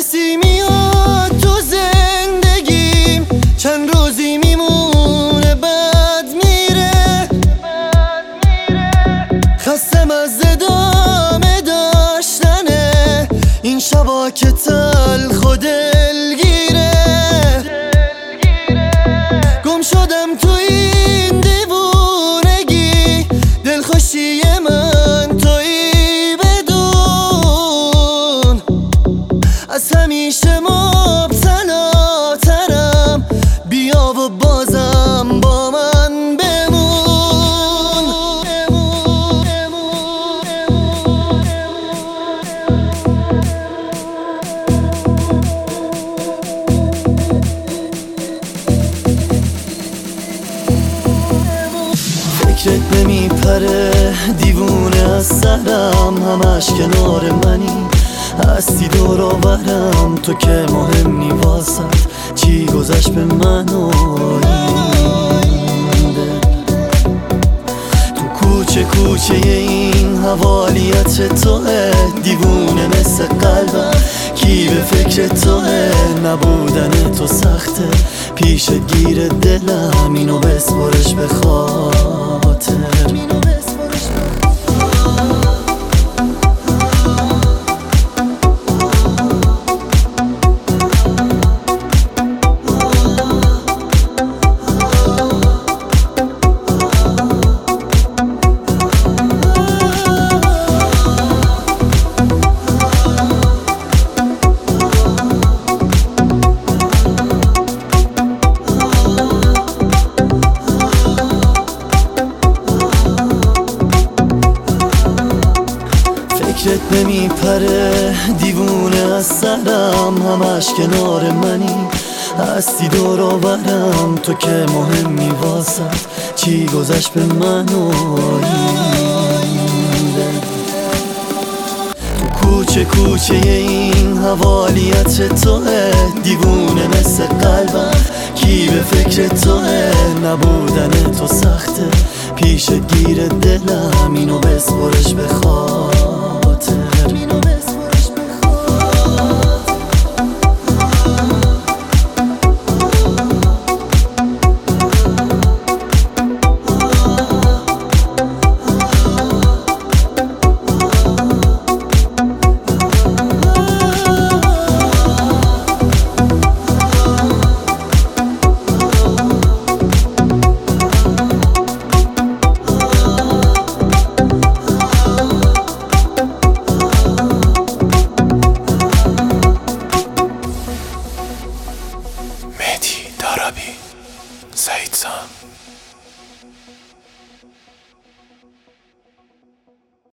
کسی میاد تو زندگیم، چند روزی میمونه بعد میره. خستم از ادامه داشتنه این شبا که تلخ و دلگیره. گم شدم تو این دیوونگی، دلخوشی من تویی بدون. از همیشه مبتلاترم، بیا و بازم با من بمون. فکرت نمیپره دیوونه از سرم، همش کنار منی هستی دور و برم. تو که مهم نی واسد چی گذشت به من و این دل. تو کوچه کوچه این حوالیت توه، دیوونه مثل قلبم کی به فکر توه. نبودن تو سخته پیش گیر دلم، اینو بسپرش به خاطر. فکرت نمیپره دیوونه از سرم، همش کنار منی هستی دور و برم. تو که مهم نی واسد چی گذشت به من و این دل. تو کوچه کوچه این حوالیت توه، دیوونه مثل قلبم کی به فکر توه. نبودن تو سخته پیش گیر دلم، اینو بسپرش به خاطر.